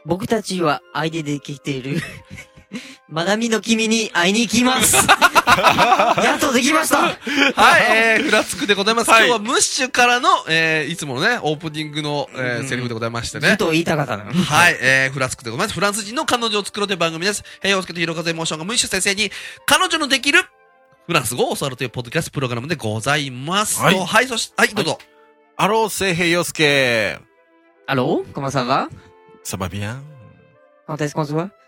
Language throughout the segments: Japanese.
僕たちは愛でできている。まなみの君に会いに行きます。やっとできました。 はい、フラつくでございます。 はい、 今日はムッシュからの、いつものね、オープニングの、セリフでございましてね。 ずっと言いたかったな。 はい、フラつくでございます。フランス人の彼女を作ろうという番組です。陽介とひろかぜエモーションがムッシュ先生に、彼女のできるフランス語を教わるというポッドキャストプログラムでございます。 はい、 はい、そして、はい、どうぞ。 アロー、せいへいよすけ。 アロー、comment ça va? Ça va bien? Quand est-ce qu'on se voit?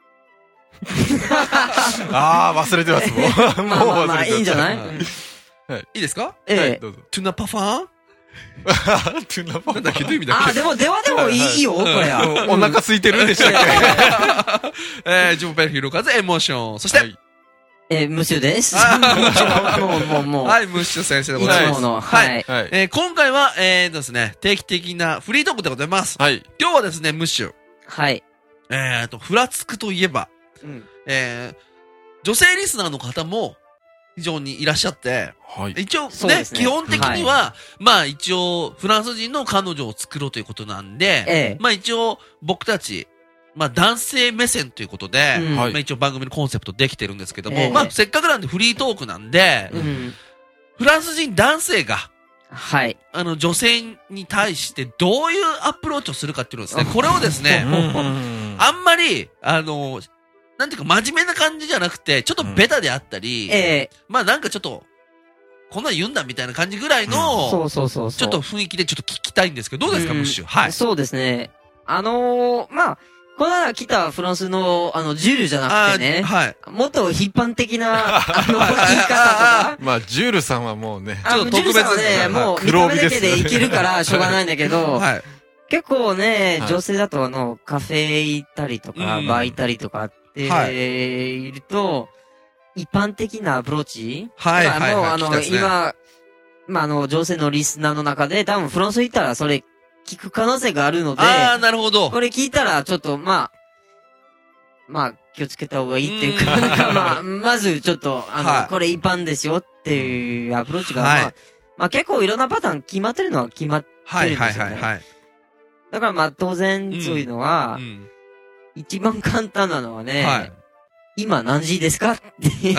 ああ、忘れてます。もう忘れてます。 まあ、いいんじゃない？ はい。 いいですか？ はい、どうぞ。 トゥナパファン？ トゥナパファン？ なんだっけ、どういう意味だっけ？ でもいいよ、これは。 お腹空いてるでしたっけ？ジョンペルヒロカズエモーション。そして、 ムッシュです。もう。 はい、ムッシュ先生でございます。 はい。 今回は、ですね、定期的なフリートークでございます。 はい。 今日はですね、ムッシュ。 はい。 フラつくといえば、女性リスナーの方も非常にいらっしゃって、 はい。 一応ね、基本的には、まあ一応、フランス人の彼女を作ろうということなんで、まあ一応、僕たち、まあ男性目線ということで、まあ一応番組のコンセプトできてるんですけども、まあせっかくなんでフリートークなんで、フランス人男性が、 はい。 女性に対してどういうアプローチをするかっていうのですね、これをですね、あんまり、なんていうか真面目な感じじゃなくて、ちょっとベタであったり、まあなんかちょっと、こんなん言うんだみたいな感じぐらいの、 そう。 ちょっと雰囲気でちょっと聞きたいんですけど、どうですか、ムッシュ。はい。 そうですね。まあ、この間来たフランスの、ジュールじゃなくてね。 はい。 もっと一般的な、言い方とか。 まあ、ジュールさんはもうね、 ちょっと特別ね、もう見た目だけでいけるからしょうがないんだけど、 はい。 結構ね、女性だとカフェ行ったりとか、バー行ったりとかっていると、一般的なアプローチはい。 今、まあ、女性のリスナーの中で、多分フランス行ったらそれ聞く可能性があるので、 なるほど。 これ聞いたらちょっと、まあ、気をつけた方がいいっていうか、まずちょっと、これ一般ですよっていうアプローチが、まあ結構いろんなパターン決まってるのは決まってるんですよね。はい。だからまあ当然そういうのは、一番簡単なのはね、今何時ですかっていう。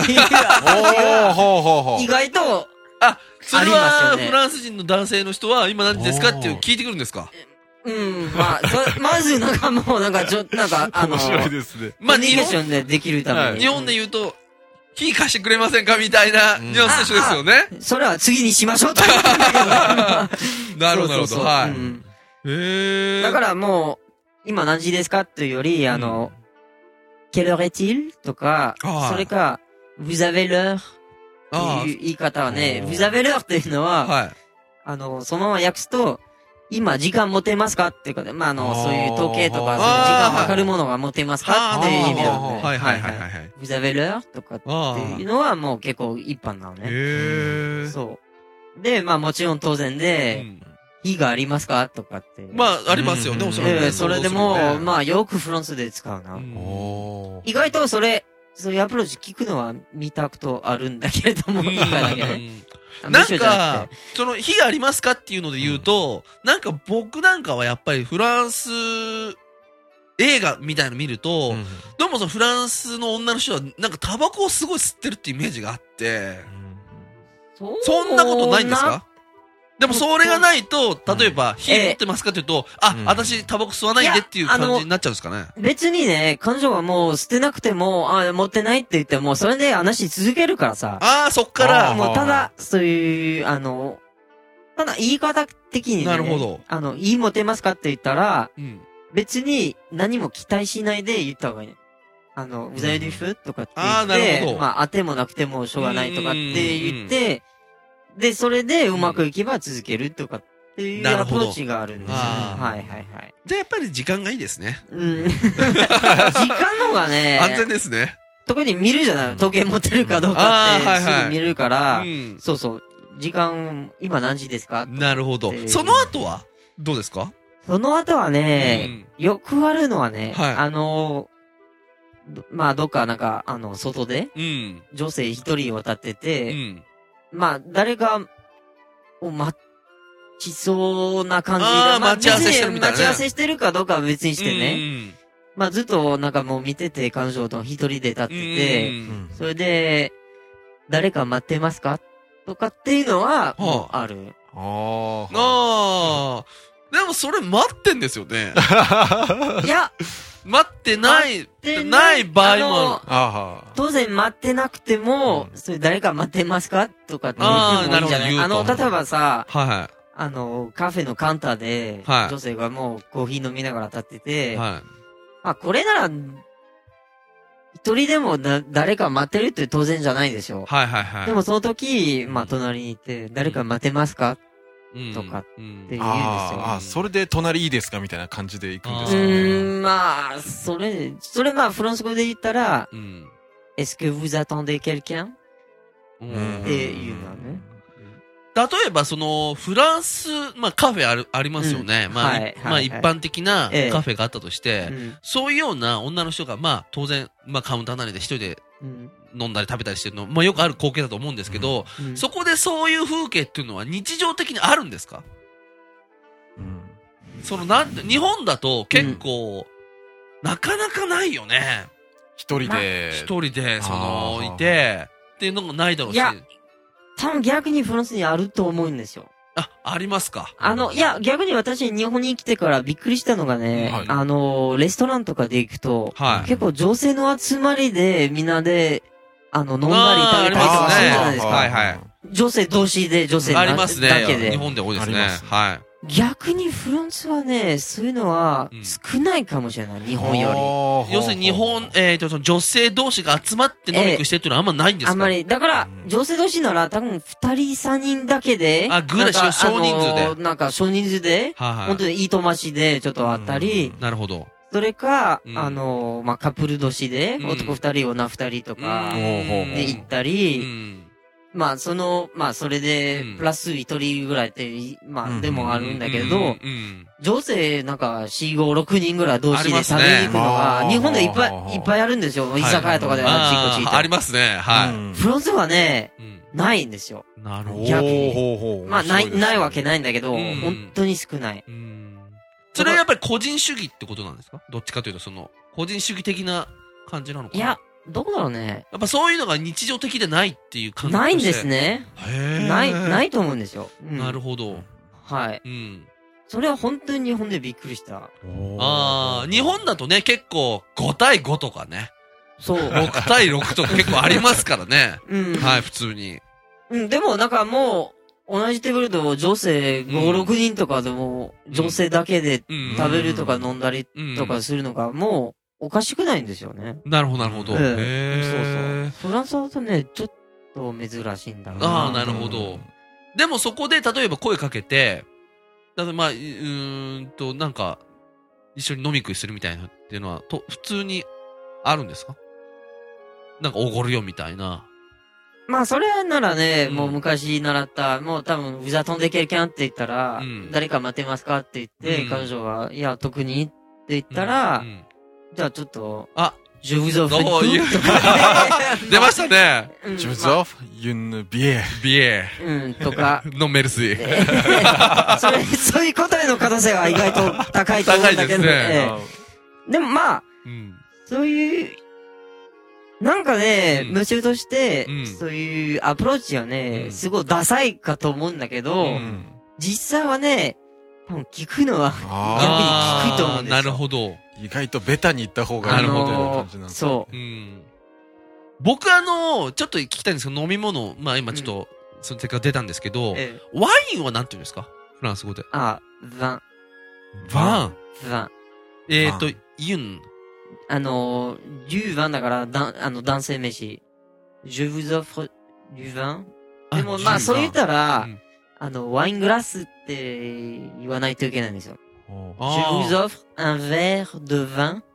意外と、 それはフランス人の男性の人は今何時ですかって聞いてくるんですか？ まずなんかもうなんか面白いですね。 コミュニケーションでできるために。 日本で言うと、火貸してくれませんかみたいなニュアンスと一緒ですよね。 それは次にしましょうと言ったんだけど。 なるほど、はい。 だからもう、今何時ですかっていうより、quelle heure est-il? とか、それか、vous avez l'heure? っていう言い方はね、vous avez l'heure っていうのは、そのまま訳すと、今時間持てますかっていうか、まあそういう時計とか、そういう時間測るものが持てますかっていう意味なんで。 はい。 vous avez l'heure? とかっていうのはもう結構一般なのね。そう。で、まあもちろん当然で、日がありますかとかって。 まあ、ありますよね、おそらく。 それでも、まあよくフランスで使うな。意外とそういうアプローチ聞くのは見たことあるんだけれども、今だけね。 なんか、その、火ありますかっていうので言うと、なんか僕なんかはやっぱりフランス映画みたいの見ると、どうもそのフランスの女の人はなんかタバコをすごい吸ってるってイメージがあって、そんなことないんですか？でもそれがないと、例えば、火持ってますかって言うと、私タバコ吸わないんでっていう感じになっちゃうんですかね。 別にね、彼女はもう捨てなくても、持ってないって言っても、それで話し続けるからさ。 そっから。 もうただ、そういう、ただ言い方的にね。 なるほど。 いい持てますかって言ったら、別に何も期待しないで言った方がいいね。vous avez du feu? とかって言って、 なるほど。 まあ、当てもなくてもしょうがないとかって言って、で、それでうまくいけば続けるとかっていうアプローチがあるんですよ。はい。 じゃあやっぱり時間がいいですね。 時間の方がね、 安全ですね。 特に見るじゃない時計持ってるかどうかってすぐ見るから、そう。時間、今何時ですか？ なるほど。その後はどうですか？ その後はね、よくあるのはね、まあ、どっかなんか、外で、女性一人渡ってて、まあ、誰かを待ちそうな感じで。 待ち合わせしてるみたいなね。 待ち合わせしてるかどうかは別にしてね。 ね。 まあずっとなんかもう見てて、彼女と一人で立ってて、それで、誰か待ってますかとかっていうのは、もうある。 でもそれ待ってんですよね。 いや、 待ってない場合もある。 当然待ってなくても、それ誰か待ってますかとかって言ってもいいんじゃない？例えばさ、 はい。 カフェのカウンターで、女性がもうコーヒー飲みながら立ってて、まあこれなら、一人でも誰か待ってるって当然じゃないでしょ。でもその時、まあ隣にいて、誰か待ってますかとかって言うんですよ。 それで隣いいですかみたいな感じで行くんですかね。 まあ、それまあフランス語で言ったら、Est-ce que vous attendez quelqu'un? っていうのはね。 例えばフランス、まあカフェありますよね。まあ一般的なカフェがあったとして、そういうような女の人が、まあ当然、まあカウンターなりで一人で飲んだり食べたりしてるの、まあよくある光景だと思うんですけど、そこでそういう風景っていうのは日常的にあるんですか？日本だと結構、なかなかないよね。 一人で、 いて、っていうのもないだろうし。 多分逆にフランスにあると思うんですよ。 ありますか？ いや、逆に私日本に来てからびっくりしたのがね、レストランとかで行くと、結構女性の集まりでみんなで、飲んだり食べたりとかするじゃないですか。女性同士で女性だけで。 ありますね。日本で多いですね。はい。 逆にフランスはね、そういうのは少ないかもしれない、日本より。要するに日本、女性同士が集まって飲み食いしてるっていうのはあんまないんですか？ あんまり。だから、女性同士なら多分2人3人だけで。 ぐらい少人数で。 なんか少人数で、本当にいいとましでちょっとあったり。 なるほど。 それか、まあ、カップル同士で、男2人、女2人とか、で行ったり、まあ、まあ、それで、プラス一人ぐらいって、まあ、でもあるんだけど、女性、なんか、4、5、6人ぐらい同士で食べに行くのが、日本でいっぱいあるんですよ。居酒屋とかであっちこっち。 ありますね。はい。 フランスはね、ないんですよ。 なるほど。 逆に。まあ、ないわけないんだけど、本当に少ない。 それはやっぱり個人主義ってことなんですか？どっちかというと、個人主義的な感じなのかな？ いや、どうだろうね。 やっぱそういうのが日常的でないっていう感じないんですね。ないと思うんですよ。 なるほど。 はい。それは本当に日本でびっくりした。 日本だとね、結構5対5とかね。 そう。 6対6とか結構ありますからね。はい、普通に。 でもなんかもう、同じテーブルでも女性5、6人とかでも、女性だけで食べるとか飲んだりとかするのがもうおかしくないんですよね。 なるほど、なるほど。そうそう。フランスはね、ちょっと珍しいんだろうな。 なるほど。でもそこで例えば声かけて、まあ、なんか、一緒に飲み食いするみたいなっていうのは、普通にあるんですか？なんかおごるよみたいな。 まあ、それならね、もう昔習った、もう多分、vous attendez quelqu'unって言ったら、誰か待ってますかって言って、彼女が、いや、特にって言ったら、じゃあちょっと、je vous offre une coupe とか。 出ましたね。 je vous offre une bière。 とか。のメルスイ。 そういう答えの可能性は意外と高いと思うんだけどね。でもまあ、そういう、なんかね、夢中として、そういうアプローチはね、すごいダサいかと思うんだけど、実際はね、多分聞くのは逆に聞くと思うんですよ。 なるほど。 意外とベタに言った方がいいみたいな感じなんですそう。 僕ちょっと聞きたいんですけど、飲み物、まあ今ちょっと、その手が出たんですけど、ワインはなんて言うんですか？フランス語で。 ヴァン。 ユン。 du vin だから、男性名詞。je vous offre du vin。でも、まあ、そう言ったら、ワイングラスって言わないといけないんですよ。je vous offre un verre de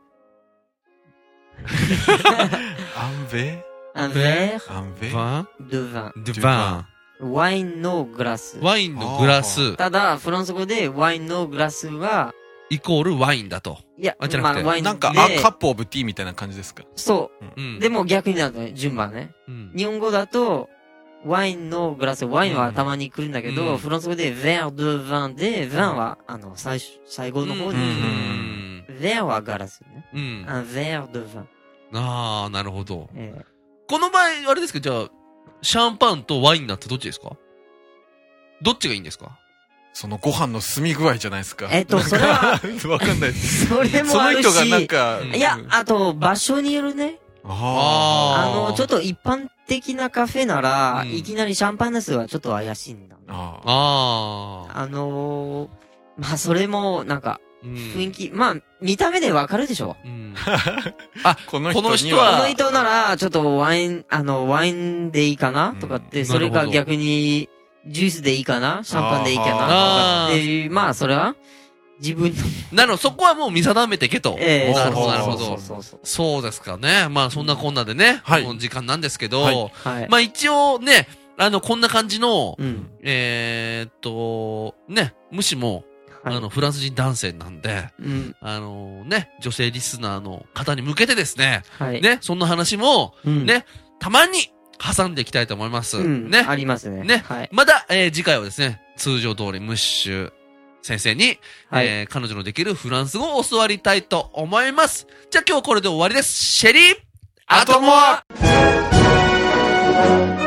vin。un verre de vin。ワインのグラス。 ワインのグラス。 ただ、フランス語でワインのグラスは、 イコールワインだと。 いや、まあ、ワインで。 なんか、カップオブティーみたいな感じですか？ そう。でも逆になるとね、順番ね。日本語だと、 ワインのグラス、ワインはたまに来るんだけど、 うんフランス語で verre de vin で、vin は、最後の方に、verre はガラスね。 うん。 un verre de vin。 ああ、なるほど。この場合、あれですけど、じゃあ、シャンパンとワインだってどっちですか？どっちがいいんですか？ そのご飯の澄み具合じゃないですか。 それは、 わかんないです。 それもあるし、 その人がなんか、 いや、あと、場所によるね。ちょっと一般的なカフェなら、いきなりシャンパンですはちょっと怪しいんだ。まあ、それも、なんか、雰囲気、まあ、見た目でわかるでしょ。 この人は。 この人なら、ちょっとワインでいいかなとかって、それか逆に、ジュースでいいかなシャンパンでいいかなとかって、まあ、それは、自分の。 そこはもう見定めてけと。なるほど、なるほど。そうですかね。まあ、そんなこんなでね、この時間なんですけど、まあ一応ね、こんな感じの、ね、むしも、フランス人男性なんで、ね、女性リスナーの方に向けてですね、ね、そんな話も、ね、たまに挟んでいきたいと思います。ね。 ありますね。 ね。また、次回はですね、通常通りムッシュ先生に、彼女のできるフランス語を教わりたいと思います。じゃあ今日はこれで終わりです。シェリー、アトモア